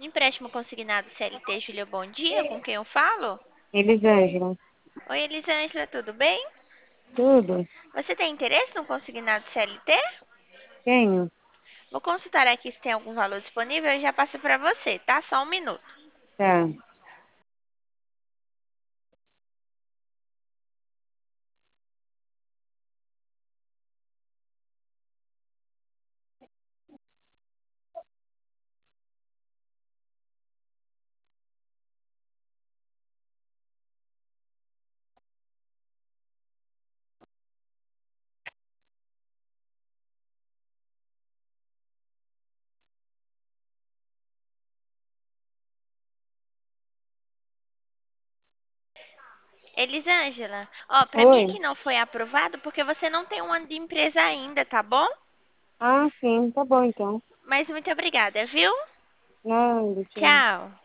Empréstimo consignado CLT, Júlia, bom dia. Com quem eu falo? Elisângela, Oi, Elisângela, tudo bem? tudo? Você tem interesse no consignado CLT? Tenho? Vou consultar aqui se tem algum valor disponível e já passo para você, tá? Só um minuto. Tá. Elisângela, ó, para mim Oi? que não foi aprovado porque você não tem um ano de empresa ainda, tá bom? Ah, sim, tá bom então. Mas muito obrigada, viu? Não, tchau. Tchau.